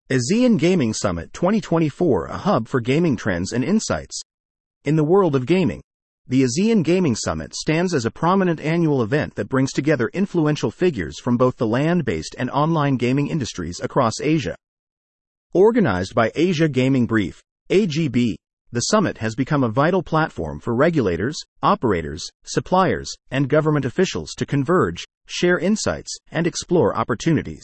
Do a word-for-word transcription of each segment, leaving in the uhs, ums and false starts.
ASEAN Gaming Summit twenty twenty-four, a hub for gaming trends and insights. In the world of gaming, the ASEAN Gaming Summit stands as a prominent annual event that brings together influential figures from both the land-based and online gaming industries across Asia. Organized by Asia Gaming Brief, A G B, the summit has become a vital platform for regulators, operators, suppliers, and government officials to converge, share insights, and explore opportunities.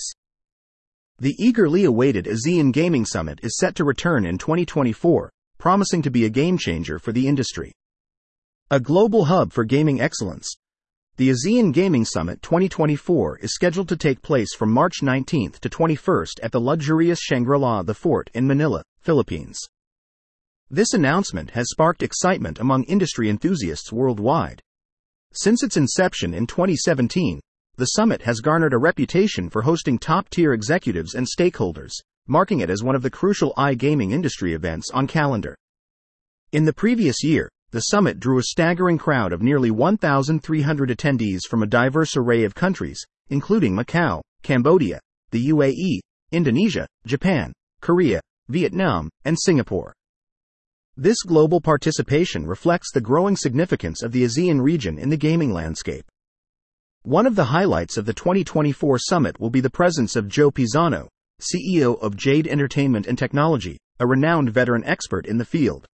The eagerly awaited ASEAN Gaming Summit is set to return in twenty twenty-four, promising to be a game-changer for the industry. A global hub for gaming excellence, the ASEAN Gaming Summit twenty twenty-four is scheduled to take place from March nineteenth to twenty-first at the luxurious Shangri-La The Fort in Manila, Philippines. This announcement has sparked excitement among industry enthusiasts worldwide. Since its inception in twenty seventeen, the summit has garnered a reputation for hosting top-tier executives and stakeholders, marking it as one of the crucial iGaming industry events on calendar. In the previous year, the summit drew a staggering crowd of nearly one thousand three hundred attendees from a diverse array of countries, including Macau, Cambodia, the U A E, Indonesia, Japan, Korea, Vietnam, and Singapore. This global participation reflects the growing significance of the ASEAN region in the gaming landscape. One of the highlights of the twenty twenty-four summit will be the presence of Joe Pisano, C E O of Jade Entertainment and Technology, a renowned veteran expert in the field.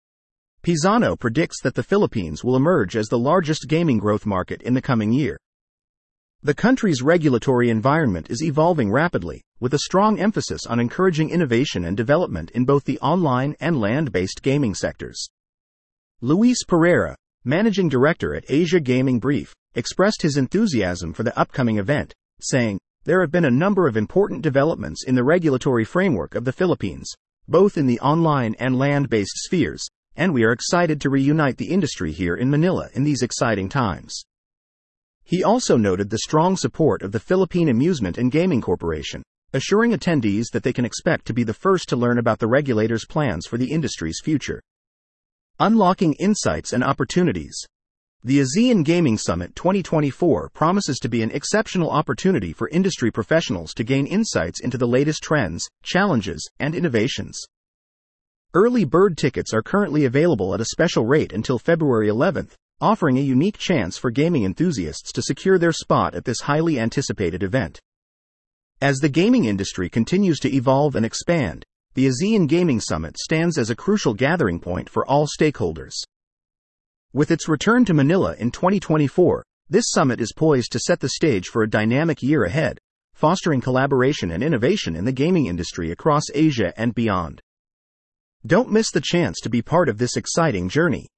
Pisano predicts that the Philippines will emerge as the largest gaming growth market in the coming year. The country's regulatory environment is evolving rapidly, with a strong emphasis on encouraging innovation and development in both the online and land-based gaming sectors. Luis Pereira, Managing Director at Asia Gaming Brief, expressed his enthusiasm for the upcoming event, saying, "There have been a number of important developments in the regulatory framework of the Philippines, both in the online and land-based spheres, and we are excited to reunite the industry here in Manila in these exciting times." He also noted the strong support of the Philippine Amusement and Gaming Corporation, assuring attendees that they can expect to be the first to learn about the regulator's plans for the industry's future. Unlocking insights and opportunities. The ASEAN Gaming Summit twenty twenty-four promises to be an exceptional opportunity for industry professionals to gain insights into the latest trends, challenges, and innovations. Early bird tickets are currently available at a special rate until February eleventh, offering a unique chance for gaming enthusiasts to secure their spot at this highly anticipated event. As the gaming industry continues to evolve and expand, the ASEAN Gaming Summit stands as a crucial gathering point for all stakeholders. With its return to Manila in twenty twenty-four, this summit is poised to set the stage for a dynamic year ahead, fostering collaboration and innovation in the gaming industry across Asia and beyond. Don't miss the chance to be part of this exciting journey.